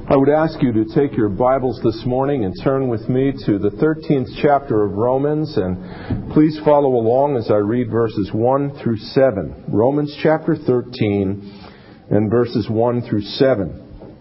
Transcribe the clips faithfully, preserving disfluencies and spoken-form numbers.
I would ask you to take your Bibles this morning and turn with me to the thirteenth chapter of Romans, and please follow along as I read verses one through seven. Romans chapter thirteen and verses one through seven.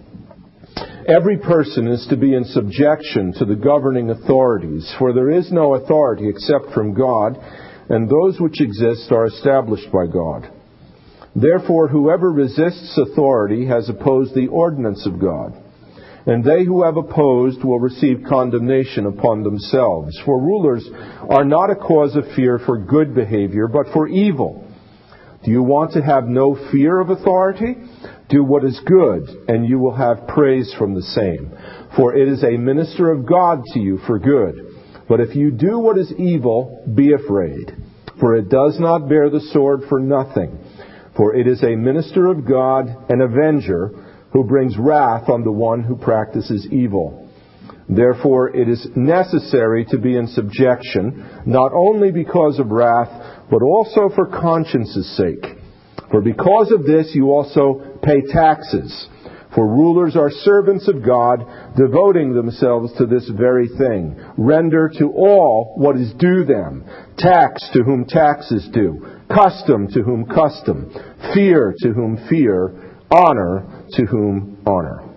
Every person is to be in subjection to the governing authorities, for there is no authority except from God, and those which exist are established by God. Therefore, whoever resists authority has opposed the ordinance of God. And they who have opposed will receive condemnation upon themselves. For rulers are not a cause of fear for good behavior, but for evil. Do you want to have no fear of authority? Do what is good, and you will have praise from the same. For it is a minister of God to you for good. But if you do what is evil, be afraid. For it does not bear the sword for nothing. For it is a minister of God, an avenger, who brings wrath on the one who practices evil. Therefore, it is necessary to be in subjection, not only because of wrath, but also for conscience's sake. For because of this you also pay taxes. For rulers are servants of God, devoting themselves to this very thing. Render to all what is due them. Tax to whom tax is due. Custom to whom custom. Fear to whom fear. Honor to whom honor.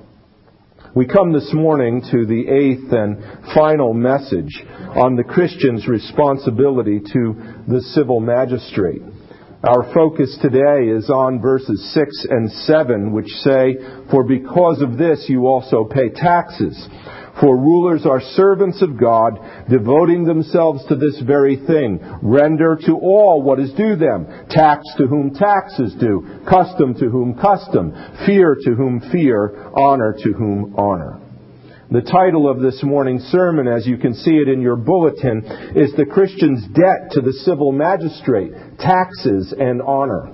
We come this morning to the eighth and final message on the Christian's responsibility to the civil magistrate. Our focus today is on verses six and seven, which say, For because of this you also pay taxes. For rulers are servants of God, devoting themselves to this very thing. Render to all what is due them. Tax to whom tax is due. Custom to whom custom. Fear to whom fear. Honor to whom honor. The title of this morning's sermon, as you can see it in your bulletin, is The Christian's Debt to the Civil Magistrate, Taxes and Honor.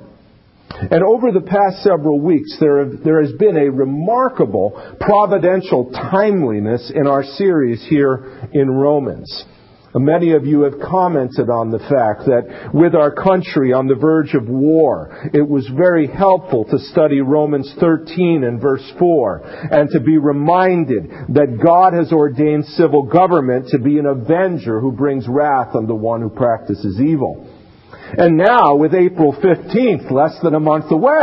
And over the past several weeks, there, have, there has been a remarkable providential timeliness in our series here in Romans. Many of you have commented on the fact that with our country on the verge of war, it was very helpful to study Romans thirteen and verse four, and to be reminded that God has ordained civil government to be an avenger who brings wrath on the one who practices evil. And now, with April fifteenth, less than a month away,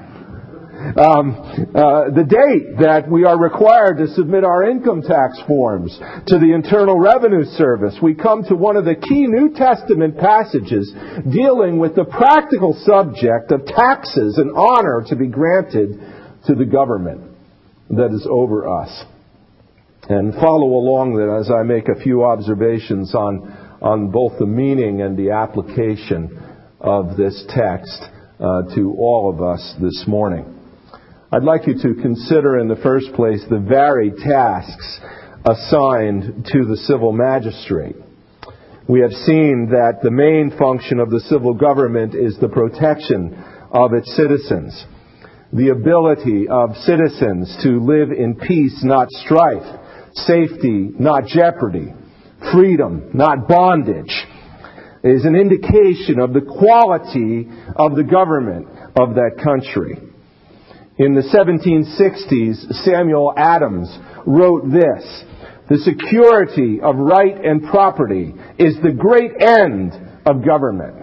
um, uh, the date that we are required to submit our income tax forms to the Internal Revenue Service, we come to one of the key New Testament passages dealing with the practical subject of taxes and honor to be granted to the government that is over us. And follow along then as I make a few observations on on both the meaning and the application of this text uh, to all of us this morning. I'd like you to consider in the first place the varied tasks assigned to the civil magistrate. We have seen that the main function of the civil government is the protection of its citizens, the ability of citizens to live in peace, not strife, safety, not jeopardy, freedom, not bondage, is an indication of the quality of the government of that country. In the seventeen sixties, Samuel Adams wrote this: The security of right and property is the great end of government.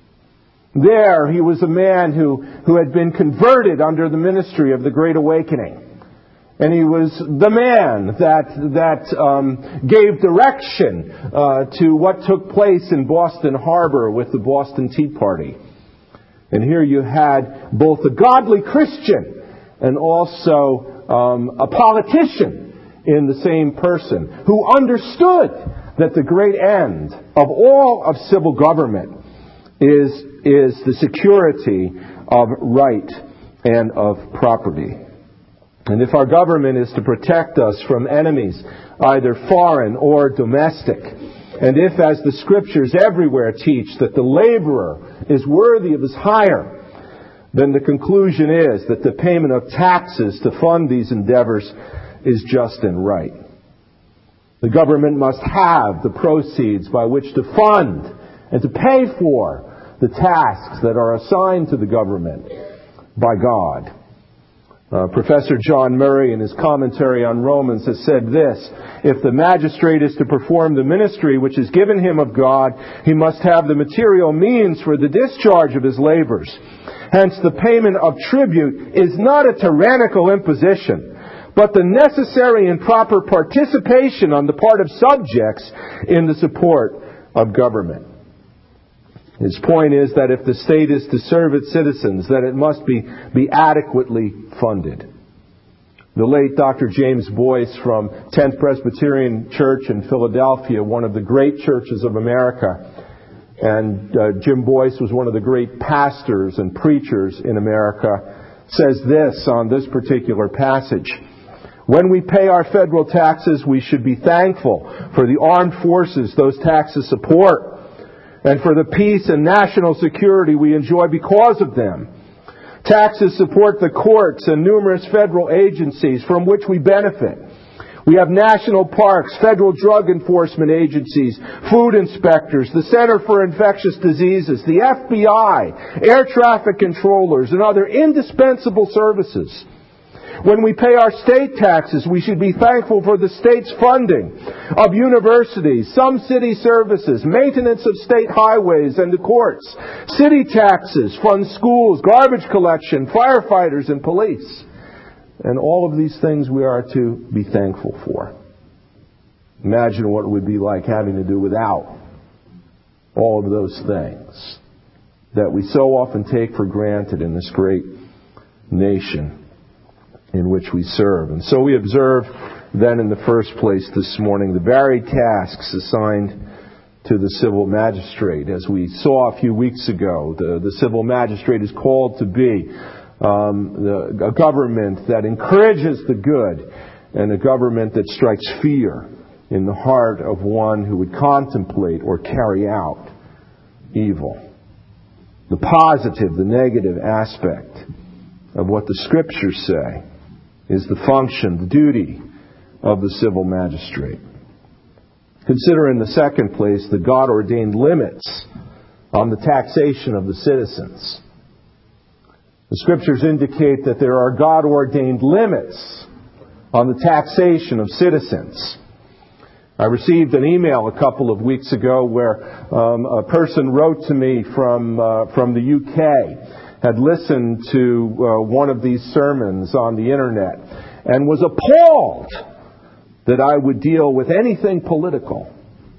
There, he was a man who, who had been converted under the ministry of the Great Awakening. And he was the man that that um, gave direction uh, to what took place in Boston Harbor with the Boston Tea Party. And here you had both a godly Christian and also um, a politician in the same person who understood that the great end of all of civil government is, is the security of right and of property. And if our government is to protect us from enemies, either foreign or domestic, and if, as the Scriptures everywhere teach, that the laborer is worthy of his hire, then the conclusion is that the payment of taxes to fund these endeavors is just and right. The government must have the proceeds by which to fund and to pay for the tasks that are assigned to the government by God. Uh, Professor John Murray, in his commentary on Romans, has said this: if the magistrate is to perform the ministry which is given him of God, he must have the material means for the discharge of his labors. Hence, the payment of tribute is not a tyrannical imposition, but the necessary and proper participation on the part of subjects in the support of government. His point is that if the state is to serve its citizens, then it must be, be adequately funded. The late Doctor James Boyce from tenth Presbyterian Church in Philadelphia, one of the great churches of America, and uh, Jim Boyce was one of the great pastors and preachers in America, says this on this particular passage: when we pay our federal taxes, we should be thankful for the armed forces those taxes support, and for the peace and national security we enjoy because of them. Taxes support the courts and numerous federal agencies from which we benefit. We have national parks, federal drug enforcement agencies, food inspectors, the Center for Infectious Diseases, the F B I, air traffic controllers, and other indispensable services. When we pay our state taxes, we should be thankful for the state's funding of universities, some city services, maintenance of state highways and the courts. City taxes fund schools, garbage collection, firefighters, and police. And all of these things we are to be thankful for. Imagine what it would be like having to do without all of those things that we so often take for granted in this great nation in which we serve. And so we observe then in the first place this morning the varied tasks assigned to the civil magistrate. As we saw a few weeks ago, the, the civil magistrate is called to be um, the, a government that encourages the good and a government that strikes fear in the heart of one who would contemplate or carry out evil. The positive, the negative aspect of what the Scriptures say is the function, the duty of the civil magistrate. Consider in the second place the God-ordained limits on the taxation of the citizens. The Scriptures indicate that there are God-ordained limits on the taxation of citizens. I received an email a couple of weeks ago where um, a person wrote to me from uh, from the U K, had listened to uh, one of these sermons on the internet, and was appalled that I would deal with anything political.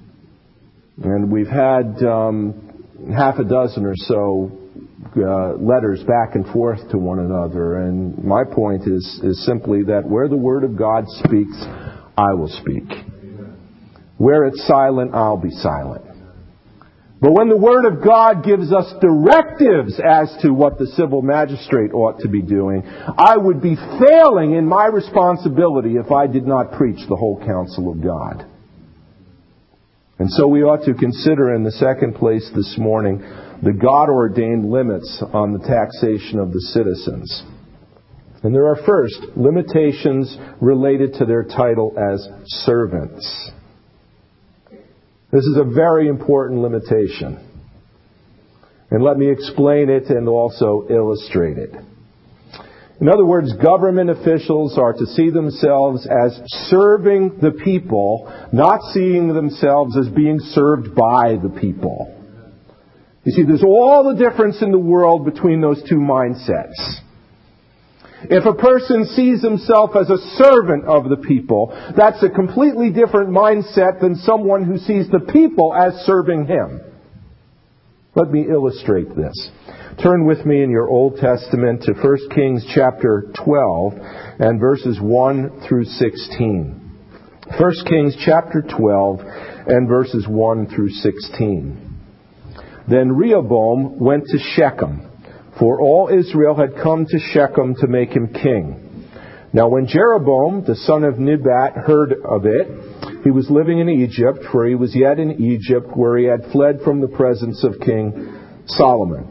And we've had um, half a dozen or so uh, letters back and forth to one another. And my point is, is simply that where the Word of God speaks, I will speak. Where it's silent, I'll be silent. But when the Word of God gives us directives as to what the civil magistrate ought to be doing, I would be failing in my responsibility if I did not preach the whole counsel of God. And so we ought to consider in the second place this morning the God-ordained limits on the taxation of the citizens. And there are first limitations related to their title as servants. This is a very important limitation. And let me explain it and also illustrate it. In other words, government officials are to see themselves as serving the people, not seeing themselves as being served by the people. You see, there's all the difference in the world between those two mindsets. If a person sees himself as a servant of the people, that's a completely different mindset than someone who sees the people as serving him. Let me illustrate this. Turn with me in your Old Testament to First Kings chapter twelve and verses one through sixteen. First Kings chapter twelve and verses one through sixteen. Then Rehoboam went to Shechem, for all Israel had come to Shechem to make him king. Now when Jeroboam, the son of Nebat, heard of it, he was living in Egypt, for he was yet in Egypt, where he had fled from the presence of King Solomon.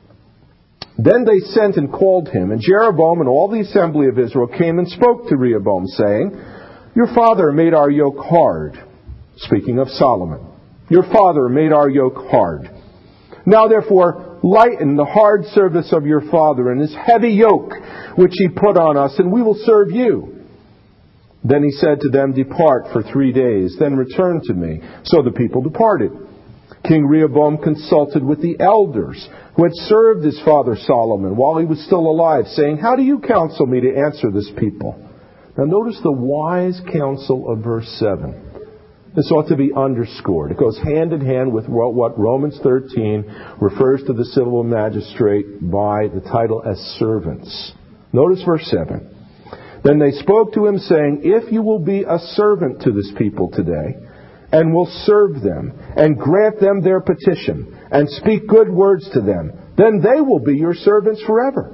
Then they sent and called him, and Jeroboam and all the assembly of Israel came and spoke to Rehoboam, saying, Your father made our yoke hard. Speaking of Solomon. Your father made our yoke hard. Now therefore, lighten the hard service of your father and his heavy yoke which he put on us, and we will serve you. Then he said to them, Depart for three days, then return to me. So the people departed. King Rehoboam consulted with the elders who had served his father Solomon while he was still alive, saying, How do you counsel me to answer this people? Now notice the wise counsel of verse seven. This ought to be underscored. It goes hand in hand with what Romans thirteen refers to the civil magistrate by the title as servants. Notice verse seven. Then they spoke to him, saying, If you will be a servant to this people today, and will serve them, and grant them their petition, and speak good words to them, then they will be your servants forever.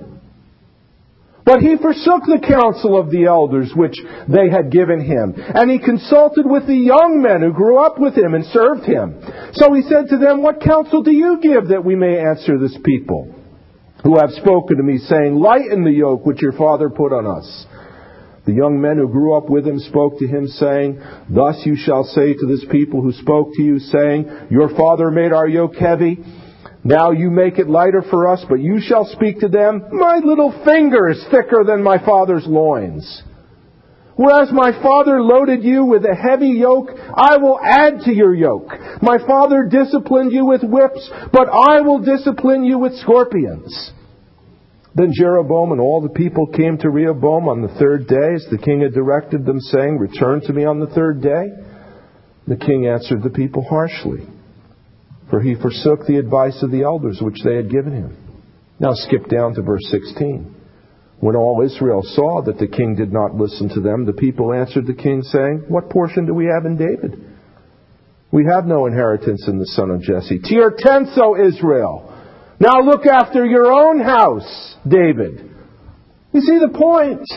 But he forsook the counsel of the elders which they had given him, and he consulted with the young men who grew up with him and served him. So he said to them, What counsel do you give that we may answer this people, who have spoken to me, saying, Lighten the yoke which your father put on us? The young men who grew up with him spoke to him, saying, Thus you shall say to this people who spoke to you, saying, Your father made our yoke heavy. Now you make it lighter for us, but you shall speak to them, My little finger is thicker than my father's loins. Whereas my father loaded you with a heavy yoke, I will add to your yoke. My father disciplined you with whips, but I will discipline you with scorpions. Then Jeroboam and all the people came to Rehoboam on the third day, as the king had directed them, saying, Return to me on the third day. The king answered the people harshly, for he forsook the advice of the elders which they had given him. Now skip down to verse sixteen. When all Israel saw that the king did not listen to them, the people answered the king, saying, What portion do we have in David? We have no inheritance in the son of Jesse. To your tents, O Israel! Now look after your own house, David. You see the point?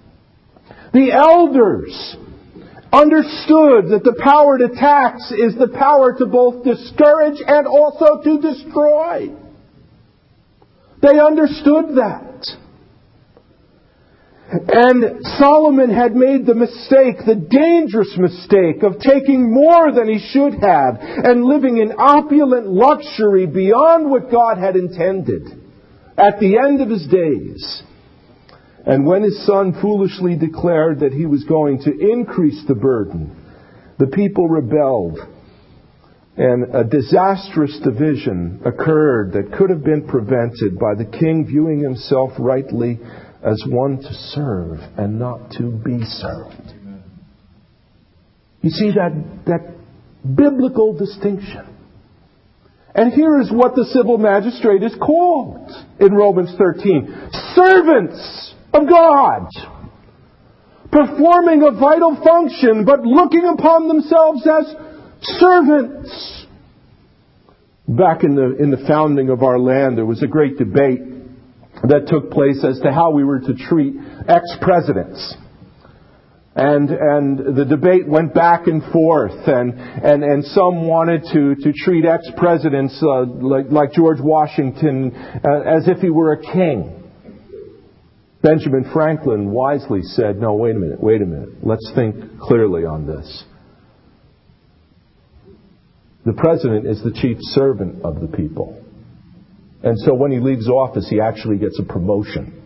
The elders understood that the power to tax is the power to both discourage and also to destroy. They understood that. And Solomon had made the mistake, the dangerous mistake, of taking more than he should have and living in opulent luxury beyond what God had intended at the end of his days. And when his son foolishly declared that he was going to increase the burden, the people rebelled, and a disastrous division occurred that could have been prevented by the king viewing himself rightly as one to serve and not to be served. You see that, that biblical distinction. And here is what the civil magistrate is called in Romans thirteen. Servants of God. Performing a vital function, but looking upon themselves as servants. Back in the, in the founding of our land, there was a great debate that took place as to how we were to treat ex-presidents. And and the debate went back and forth, and and, and some wanted to, to treat ex-presidents uh, like, like George Washington uh, as if he were a king. Benjamin Franklin wisely said, no, wait a minute, wait a minute. Let's think clearly on this. The president is the chief servant of the people. And so when he leaves office, he actually gets a promotion.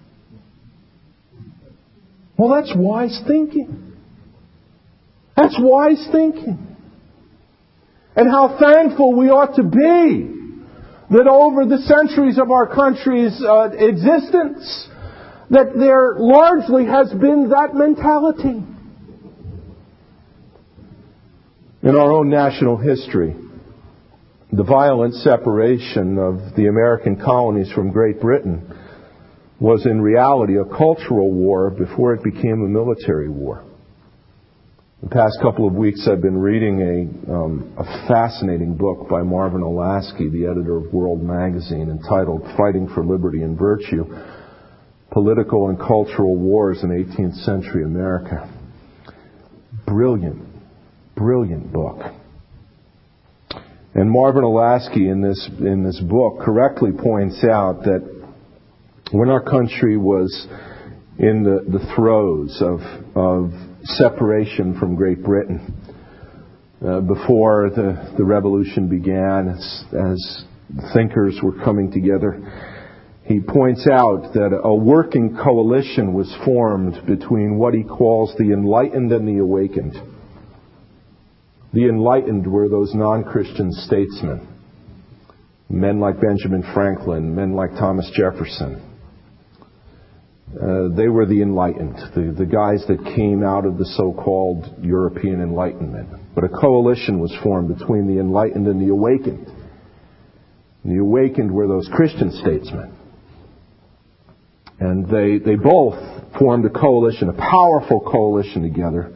Well, that's wise thinking. That's wise thinking. And how thankful we ought to be that over the centuries of our country's uh, existence, that there largely has been that mentality. In our own national history, the violent separation of the American colonies from Great Britain was in reality a cultural war before it became a military war. The past couple of weeks I've been reading a, um, a fascinating book by Marvin Olasky, the editor of World Magazine, entitled Fighting for Liberty and Virtue, Political and Cultural Wars in eighteenth century America. Brilliant, brilliant book. And Marvin Olasky in this in this book correctly points out that when our country was in the, the throes of, of separation from Great Britain, uh, before the, the revolution began, as, as thinkers were coming together. He points out that a working coalition was formed between what he calls the enlightened and the awakened. The enlightened were those non-Christian statesmen, men like Benjamin Franklin, men like Thomas Jefferson. Uh, they were the enlightened, the, the guys that came out of the so-called European Enlightenment. But a coalition was formed between the enlightened and the awakened. And the awakened were those Christian statesmen. And they, they both formed a coalition, a powerful coalition together,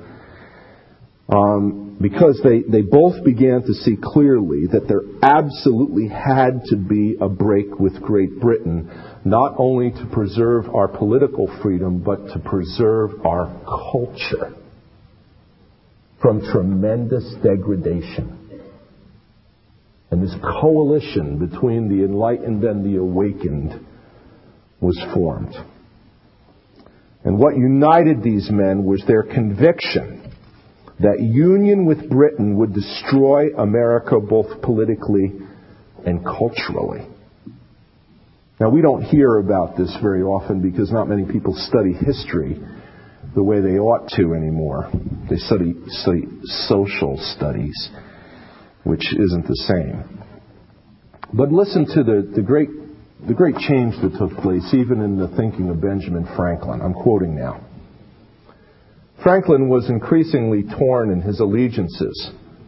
um, because they, they both began to see clearly that there absolutely had to be a break with Great Britain, not only to preserve our political freedom, but to preserve our culture from tremendous degradation. And this coalition between the enlightened and the awakened was formed. And what united these men was their conviction that union with Britain would destroy America both politically and culturally. Now, we don't hear about this very often because not many people study history the way they ought to anymore. They study, study social studies, which isn't the same. But listen to the, the great the great change that took place even in the thinking of Benjamin Franklin. I'm quoting now. Franklin was increasingly torn in his allegiances.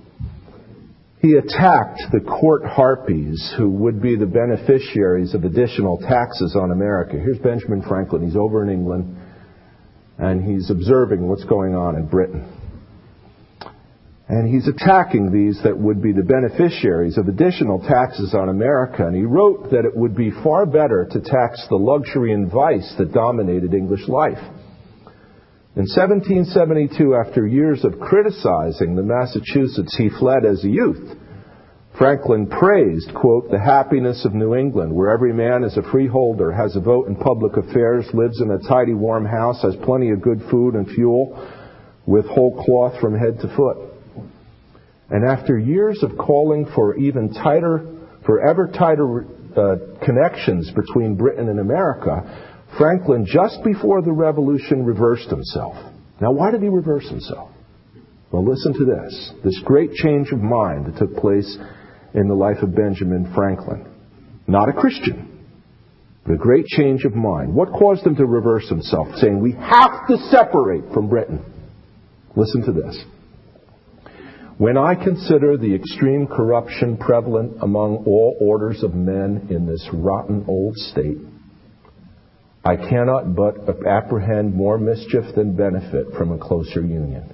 He attacked the court harpies who would be the beneficiaries of additional taxes on America. Here's Benjamin Franklin. He's over in England, and he's observing what's going on in Britain. And he's attacking these that would be the beneficiaries of additional taxes on America. And he wrote that it would be far better to tax the luxury and vice that dominated English life. In seventeen seventy-two, after years of criticizing the Massachusetts he fled as a youth, Franklin praised, quote, the happiness of New England, where every man is a freeholder, has a vote in public affairs, lives in a tidy, warm house, has plenty of good food and fuel, with whole cloth from head to foot. And after years of calling for even tighter, for ever tighter uh, connections between Britain and America, Franklin, just before the Revolution, reversed himself. Now, why did he reverse himself? Well, listen to this. This great change of mind that took place in the life of Benjamin Franklin. Not a Christian, but a great change of mind. What caused him to reverse himself, saying, we have to separate from Britain? Listen to this. When I consider the extreme corruption prevalent among all orders of men in this rotten old state, I cannot but apprehend more mischief than benefit from a closer union.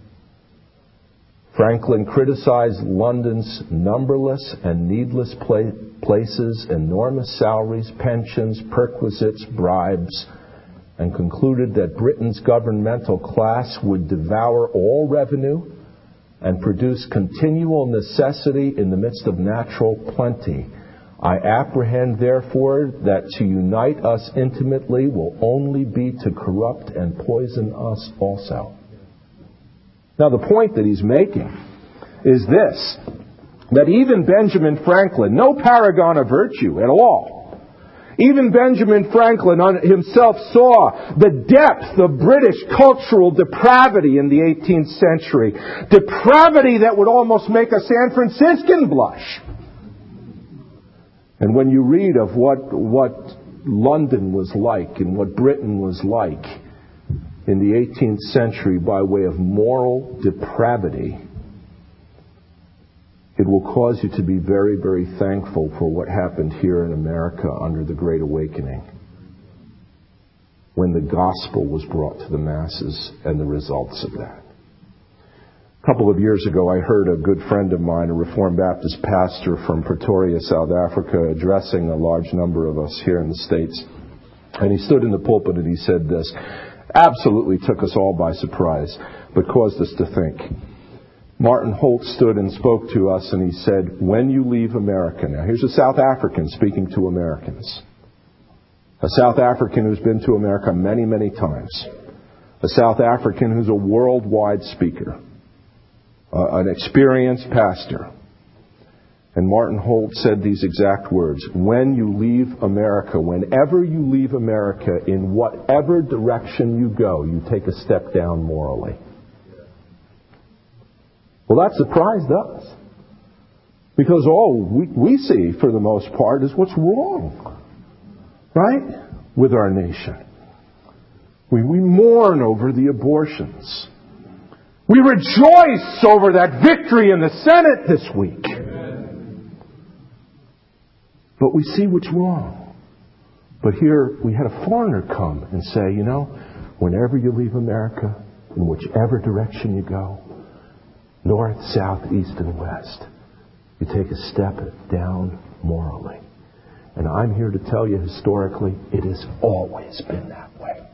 Franklin criticized London's numberless and needless pla- places, enormous salaries, pensions, perquisites, bribes, and concluded that Britain's governmental class would devour all revenue and produce continual necessity in the midst of natural plenty. I apprehend, therefore, that to unite us intimately will only be to corrupt and poison us also. Now, the point that he's making is this, that even Benjamin Franklin, no paragon of virtue at all, even Benjamin Franklin himself saw the depth of British cultural depravity in the eighteenth century. Depravity that would almost make a San Franciscan blush. And when you read of what, what London was like and what Britain was like in the eighteenth century by way of moral depravity, it will cause you to be very, very thankful for what happened here in America under the Great Awakening, when the gospel was brought to the masses and the results of that. A couple of years ago, I heard a good friend of mine, a Reformed Baptist pastor from Pretoria, South Africa, addressing a large number of us here in the States. And he stood in the pulpit and he said this, absolutely took us all by surprise, but caused us to think. Martin Holt stood and spoke to us and he said, when you leave America, now here's a South African speaking to Americans, a South African who's been to America many, many times, a South African who's a worldwide speaker, uh, an experienced pastor. And Martin Holt said these exact words: when you leave America, whenever you leave America, in whatever direction you go, you take a step down morally. Well, that surprised us. Because all we, we see, for the most part, is what's wrong, right, with our nation. We, we mourn over the abortions. We rejoice over that victory in the Senate this week. But we see what's wrong. But here we had a foreigner come and say, you know, whenever you leave America, in whichever direction you go, north, south, east, and west, you take a step down morally. And I'm here to tell you, historically, it has always been that way.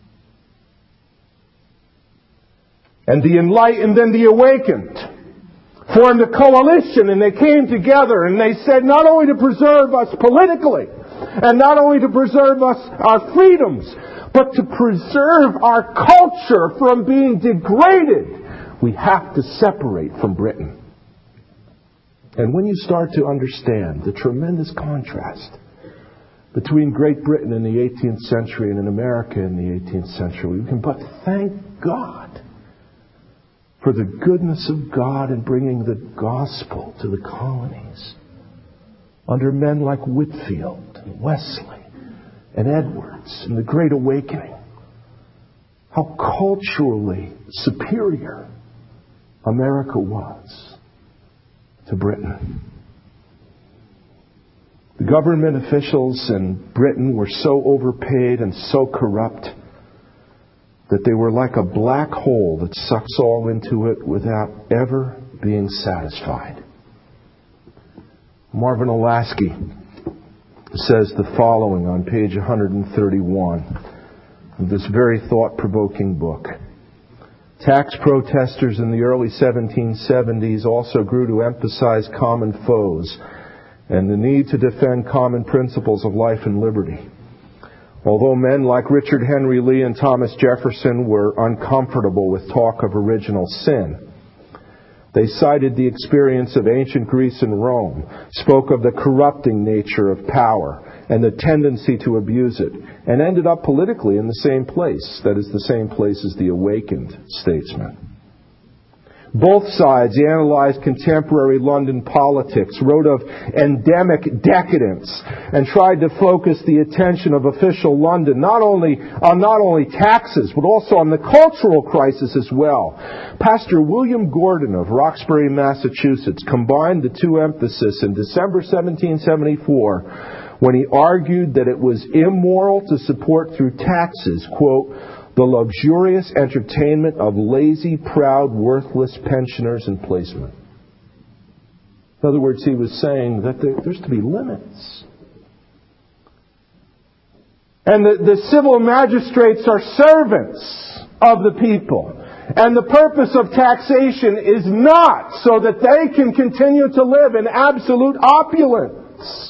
And the enlightened and the awakened formed a coalition, and they came together and they said, not only to preserve us politically, and not only to preserve us our freedoms, but to preserve our culture from being degraded, we have to separate from Britain. And when you start to understand the tremendous contrast between Great Britain in the eighteenth century and in America in the eighteenth century, we can but thank God for the goodness of God in bringing the gospel to the colonies under men like Whitefield and Wesley and Edwards and the Great Awakening. How culturally superior America was to Britain. The government officials in Britain were so overpaid and so corrupt that they were like a black hole that sucks all into it without ever being satisfied. Marvin Olasky says the following on page one thirty-one of this very thought-provoking book. Tax protesters in the early seventeen seventies also grew to emphasize common foes and the need to defend common principles of life and liberty. Although men like Richard Henry Lee and Thomas Jefferson were uncomfortable with talk of original sin, they cited the experience of ancient Greece and Rome, spoke of the corrupting nature of power and the tendency to abuse it, and ended up politically in the same place, that is, the same place as the awakened statesmen. Both sides analyzed contemporary London politics, wrote of endemic decadence, and tried to focus the attention of official London not only on not only taxes, but also on the cultural crisis as well. Pastor William Gordon of Roxbury, Massachusetts, combined the two emphases in December seventeen seventy-four when he argued that it was immoral to support through taxes, quote, the luxurious entertainment of lazy, proud, worthless pensioners and placemen. In other words, he was saying that there, there's to be limits. And the, the civil magistrates are servants of the people. And the purpose of taxation is not so that they can continue to live in absolute opulence.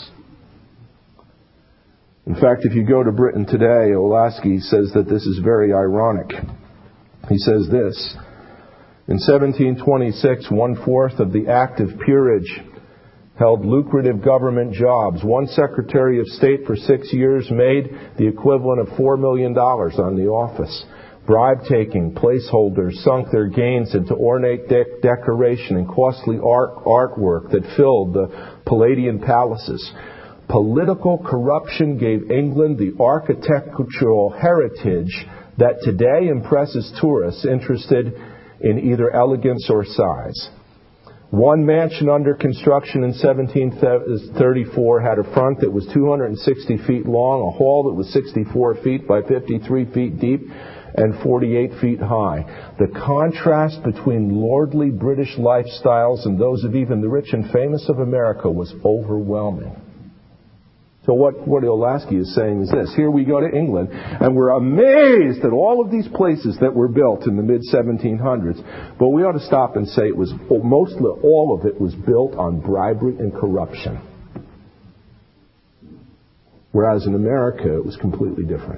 In fact, if you go to Britain today, Olasky says that this is very ironic. He says this: in seventeen twenty-six, one-fourth of the active peerage held lucrative government jobs. One Secretary of State for six years made the equivalent of four million dollars on the office. Bribe-taking placeholders sunk their gains into ornate de- decoration and costly art artwork that filled the Palladian palaces. Political corruption gave England the architectural heritage that today impresses tourists interested in either elegance or size. One mansion under construction in seventeen thirty-four had a front that was two hundred sixty feet long, a hall that was sixty-four feet by fifty-three feet deep, and forty-eight feet high. The contrast between lordly British lifestyles and those of even the rich and famous of America was overwhelming. So what, what Olasky is saying is this. Here we go to England, and we're amazed at all of these places that were built in the mid seventeen hundreds. But we ought to stop and say it was mostly all of it was built on bribery and corruption. Whereas in America, it was completely different.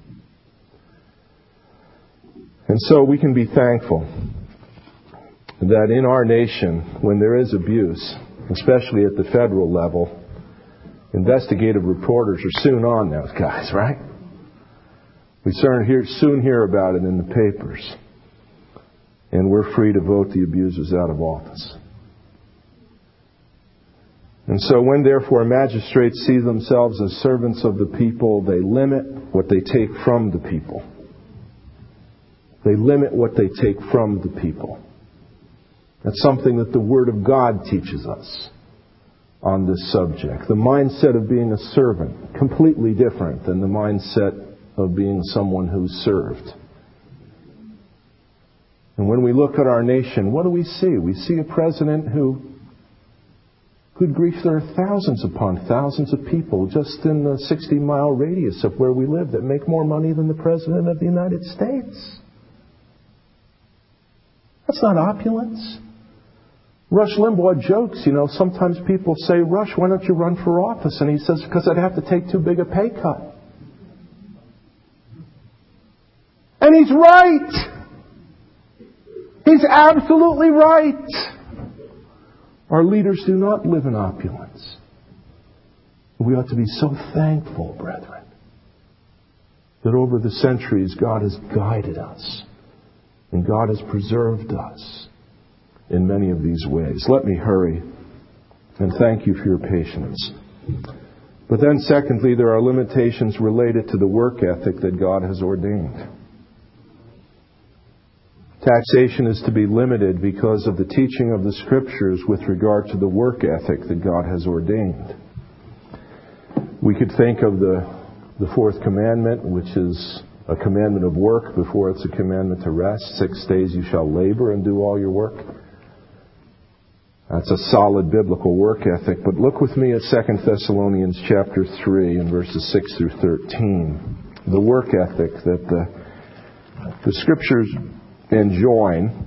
And so we can be thankful that in our nation, when there is abuse, especially at the federal level. Investigative reporters are soon on those guys, right? We soon hear, soon hear about it in the papers. And we're free to vote the abusers out of office. And so when therefore magistrates see themselves as servants of the people, they limit what they take from the people. They limit what they take from the people. That's something that the Word of God teaches us on this subject. The mindset of being a servant, completely different than the mindset of being someone who's served. And when we look at our nation, what do we see? We see a president who, good grief, there are thousands upon thousands of people just in the sixty-mile radius of where we live that make more money than the President of the United States. That's not opulence. Rush Limbaugh jokes, you know, sometimes people say, Rush, why don't you run for office? And he says, because I'd have to take too big a pay cut. And he's right. He's absolutely right. Our leaders do not live in opulence. We ought to be so thankful, brethren, that over the centuries God has guided us and God has preserved us in many of these ways. Let me hurry and thank you for your patience. But then secondly, there are limitations related to the work ethic that God has ordained. Taxation is to be limited because of the teaching of the Scriptures with regard to the work ethic that God has ordained. We could think of the, the fourth commandment, which is a commandment of work before it's a commandment to rest. Six days you shall labor and do all your work. That's a solid biblical work ethic. But look with me at Second Thessalonians chapter three and verses six through thirteen. The work ethic that the, the Scriptures enjoin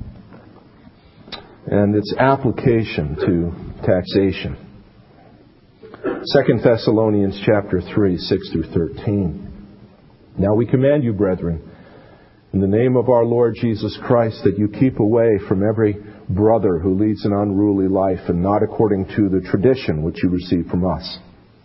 and its application to taxation. Second Thessalonians chapter three, six through thirteen. Now we command you, brethren, in the name of our Lord Jesus Christ, that you keep away from every brother who leads an unruly life and not according to the tradition which you received from us.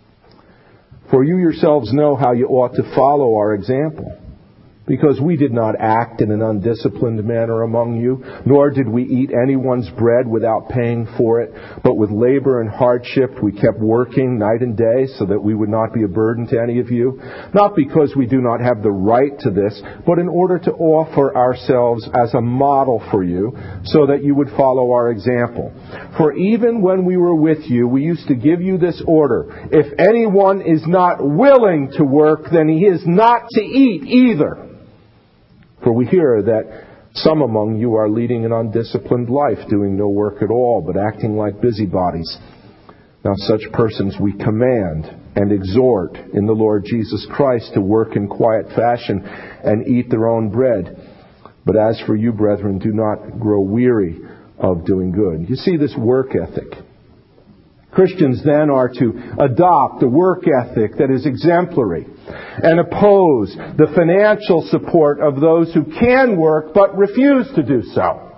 For you yourselves know how you ought to follow our example. Because we did not act in an undisciplined manner among you, nor did we eat anyone's bread without paying for it, but with labor and hardship we kept working night and day so that we would not be a burden to any of you, not because we do not have the right to this, but in order to offer ourselves as a model for you, so that you would follow our example. For even when we were with you, we used to give you this order: if anyone is not willing to work, then he is not to eat either. For we hear that some among you are leading an undisciplined life, doing no work at all, but acting like busybodies. Now such persons we command and exhort in the Lord Jesus Christ to work in quiet fashion and eat their own bread. But as for you, brethren, do not grow weary of doing good. You see this work ethic. Christians then are to adopt a work ethic that is exemplary and oppose the financial support of those who can work but refuse to do so.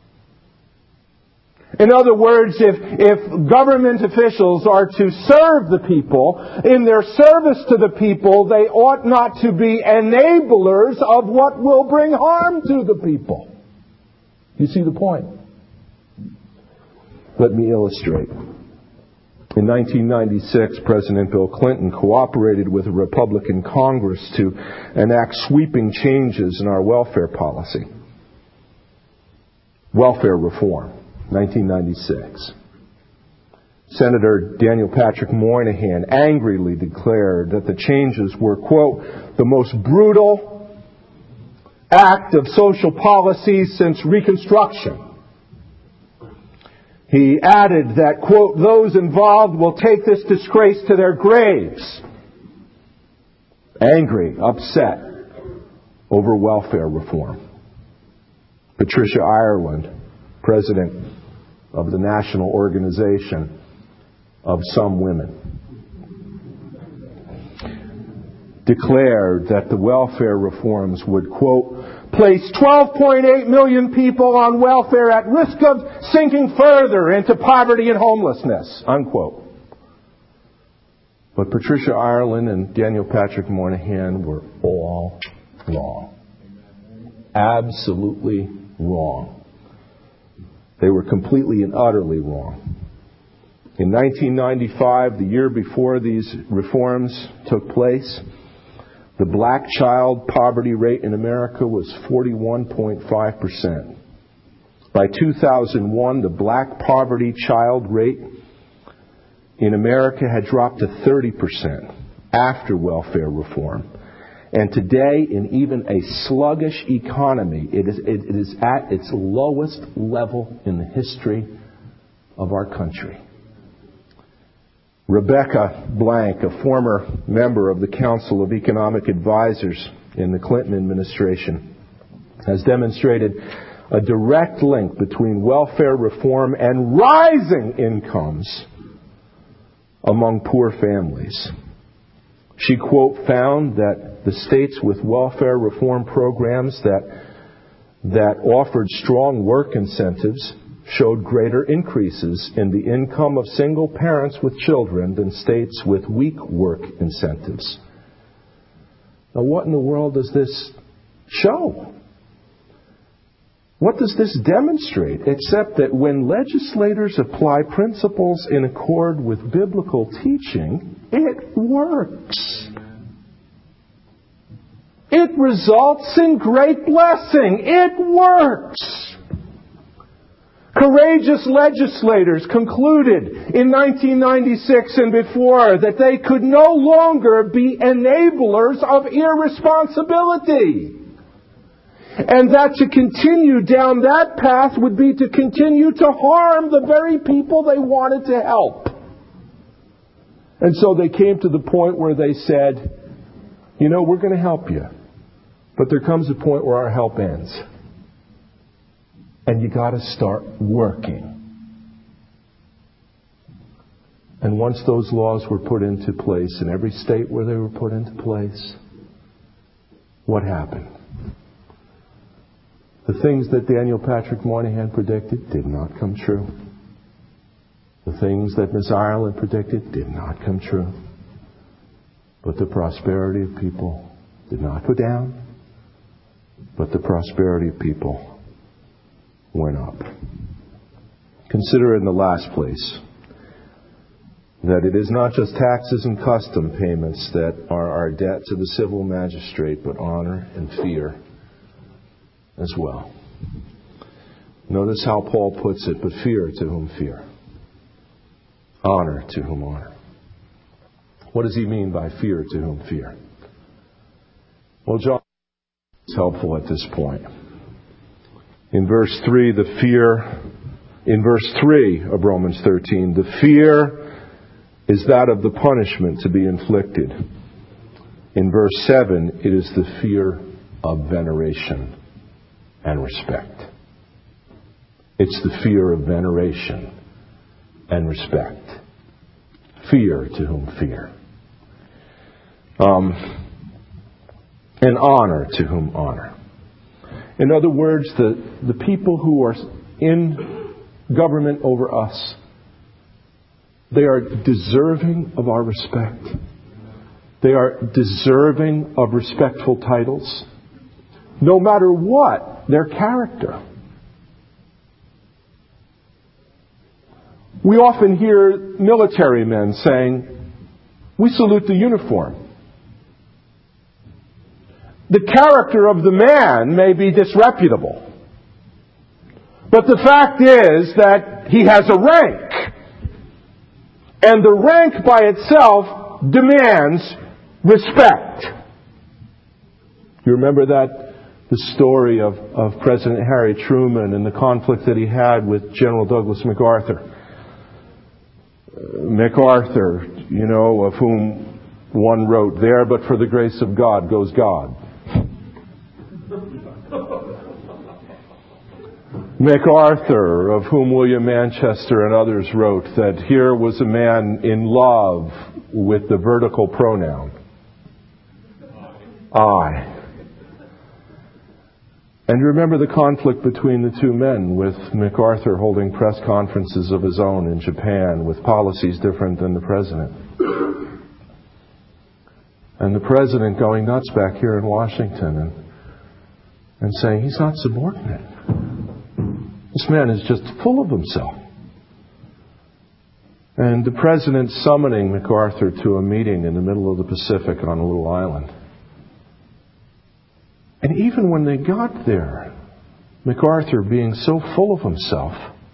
In other words, if, if government officials are to serve the people, in their service to the people, they ought not to be enablers of what will bring harm to the people. You see the point? Let me illustrate. In nineteen ninety-six, President Bill Clinton cooperated with a Republican Congress to enact sweeping changes in our welfare policy. Welfare reform, nineteen ninety-six. Senator Daniel Patrick Moynihan angrily declared that the changes were, quote, the most brutal act of social policy since Reconstruction. He added that, quote, those involved will take this disgrace to their graves. Angry, upset over welfare reform. Patricia Ireland, president of the National Organization of Some Women, declared that the welfare reforms would, quote, placed twelve point eight million people on welfare at risk of sinking further into poverty and homelessness, unquote. But Patricia Ireland and Daniel Patrick Moynihan were all wrong. Absolutely wrong. They were completely and utterly wrong. In nineteen ninety-five, the year before these reforms took place, the black child poverty rate in America was forty-one point five percent. By two thousand one, the black poverty child rate in America had dropped to thirty percent after welfare reform. And today, in even a sluggish economy, it is, it is at its lowest level in the history of our country. Rebecca Blank, a former member of the Council of Economic Advisors in the Clinton administration, has demonstrated a direct link between welfare reform and rising incomes among poor families. She, quote, found that the states with welfare reform programs that that offered strong work incentives showed greater increases in the income of single parents with children than states with weak work incentives. Now, what in the world does this show? What does this demonstrate? Except that when legislators apply principles in accord with biblical teaching, it works. It results in great blessing. It works. Courageous legislators concluded in nineteen ninety-six and before that they could no longer be enablers of irresponsibility. And that to continue down that path would be to continue to harm the very people they wanted to help. And so they came to the point where they said, you know, we're going to help you. But there comes a point where our help ends. And you got to start working. And once those laws were put into place in every state where they were put into place, what happened? The things that Daniel Patrick Moynihan predicted did not come true. The things that Miss Ireland predicted did not come true. But the prosperity of people did not go down, but the prosperity of people went up. Consider in the last place that it is not just taxes and custom payments that are our debt to the civil magistrate, but honor and fear as well. Notice how Paul puts it, but fear to whom fear. Honor to whom honor. What does he mean by fear to whom fear? Well, John is helpful at this point. In verse three, the fear, in verse three of Romans thirteen, the fear is that of the punishment to be inflicted. In verse seven, it is the fear of veneration and respect. It's the fear of veneration and respect. Fear to whom fear. Um, and honor to whom honor. In other words, the, the people who are in government over us, they are deserving of our respect. They are deserving of respectful titles, no matter what their character. We often hear military men saying, "We salute the uniform." The character of the man may be disreputable, but the fact is that he has a rank. And the rank by itself demands respect. You remember that, the story of, of President Harry Truman and the conflict that he had with General Douglas MacArthur. Uh, MacArthur, you know, of whom one wrote, "There but for the grace of God goes God." MacArthur, of whom William Manchester and others wrote that here was a man in love with the vertical pronoun, I. And remember the conflict between the two men, with MacArthur holding press conferences of his own in Japan with policies different than the President. And the President going nuts back here in Washington and, and saying he's not subordinate. This man is just full of himself. And the President summoning MacArthur to a meeting in the middle of the Pacific on a little island. And even when they got there, MacArthur being so full of himself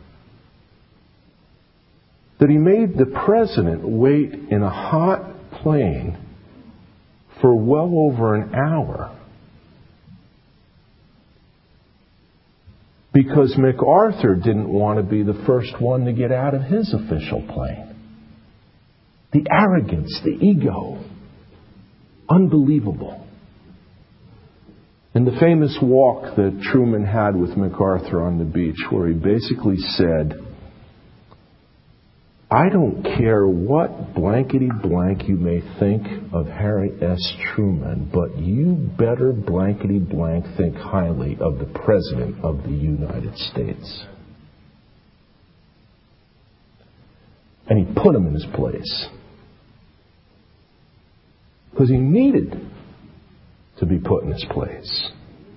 that he made the President wait in a hot plane for well over an hour because MacArthur didn't want to be the first one to get out of his official plane. The arrogance, the ego, unbelievable. And the famous walk that Truman had with MacArthur on the beach, where he basically said, I don't care what blankety blank you may think of Harry S. Truman, but you better blankety blank think highly of the President of the United States. And he put him in his place. Because he needed to be put in his place.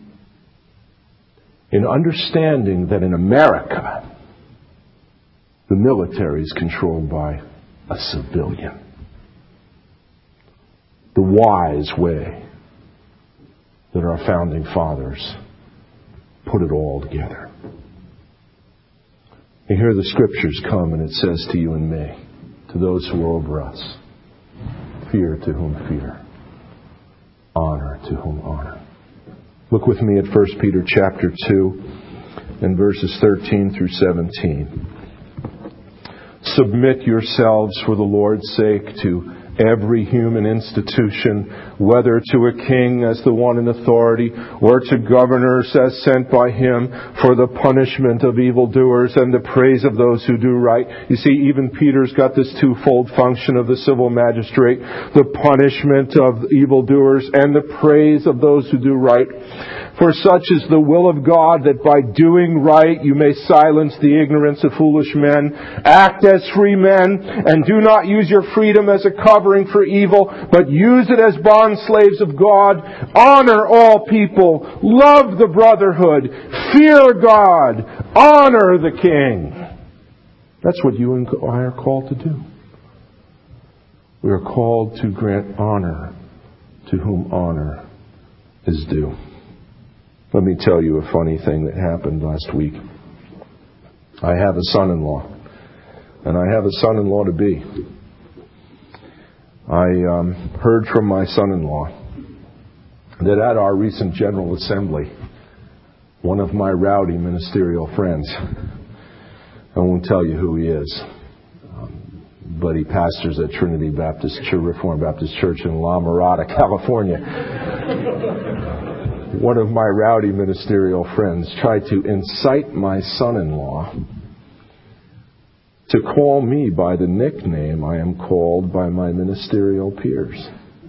In understanding that in America, the military is controlled by a civilian. The wise way that our founding fathers put it all together. And here the scriptures come and it says to you and me, to those who are over us, fear to whom fear, honor to whom honor. Look with me at First Peter chapter two and verses thirteen through seventeen. Submit yourselves for the Lord's sake to every human institution, whether to a king as the one in authority, or to governors as sent by him for the punishment of evildoers and the praise of those who do right. You see, even Peter's got this twofold function of the civil magistrate, the punishment of evildoers and the praise of those who do right. For such is the will of God, that by doing right you may silence the ignorance of foolish men. Act as free men, and do not use your freedom as a covering for evil, but use it as bondslaves of God. Honor all people. Love the brotherhood. Fear God. Honor the king. That's what you and I are called to do. We are called to grant honor to whom honor is due. Let me tell you a funny thing that happened last week. I have a son-in-law, and I have a son-in-law to be. I um, heard from my son-in-law that at our recent General Assembly, one of my rowdy ministerial friends, I won't tell you who he is, um, but he pastors at Trinity Baptist Church, Reformed Baptist Church in La Mirada, California. One of my rowdy ministerial friends tried to incite my son-in-law to call me by the nickname I am called by my ministerial peers.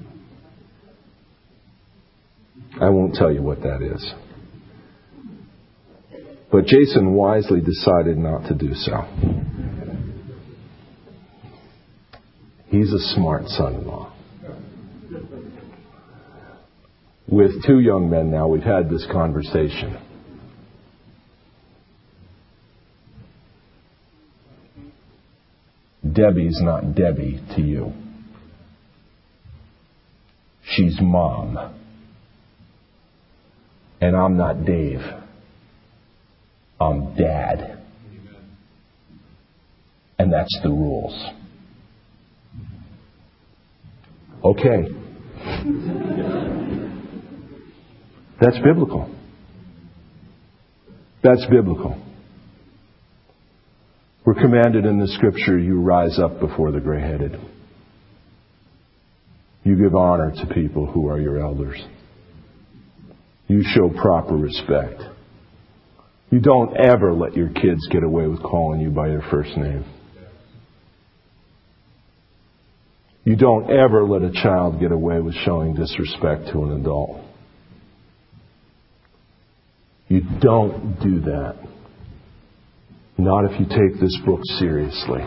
I won't tell you what that is. But Jason wisely decided not to do so. He's a smart son-in-law. With two young men now, we've had this conversation. Debbie's not Debbie to you. She's Mom. And I'm not Dave. I'm Dad. And that's the rules. Okay. That's biblical. That's biblical. We're commanded in the scripture, you rise up before the gray-headed. You give honor to people who are your elders. You show proper respect. You don't ever let your kids get away with calling you by your first name. You don't ever let a child get away with showing disrespect to an adult. You don't do that. Not if you take this book seriously.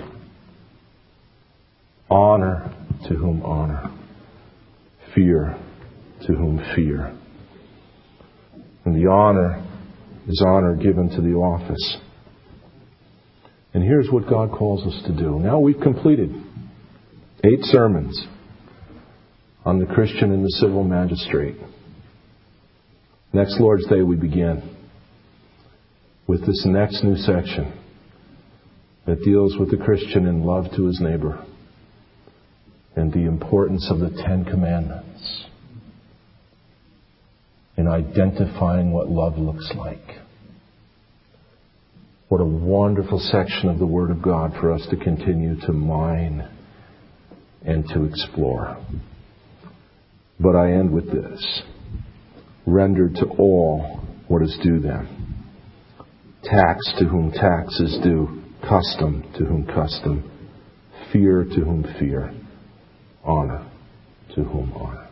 Honor to whom honor. Fear to whom fear. And the honor is honor given to the office. And here's what God calls us to do. Now we've completed eight sermons on the Christian and the civil magistrate. Next Lord's Day we begin with this next new section that deals with the Christian in love to his neighbor and the importance of the Ten Commandments in identifying what love looks like. What a wonderful section of the Word of God for us to continue to mine and to explore. But I end with this. Render to all what is due them. Tax to whom tax is due. Custom to whom custom. Fear to whom fear. Honor to whom honor.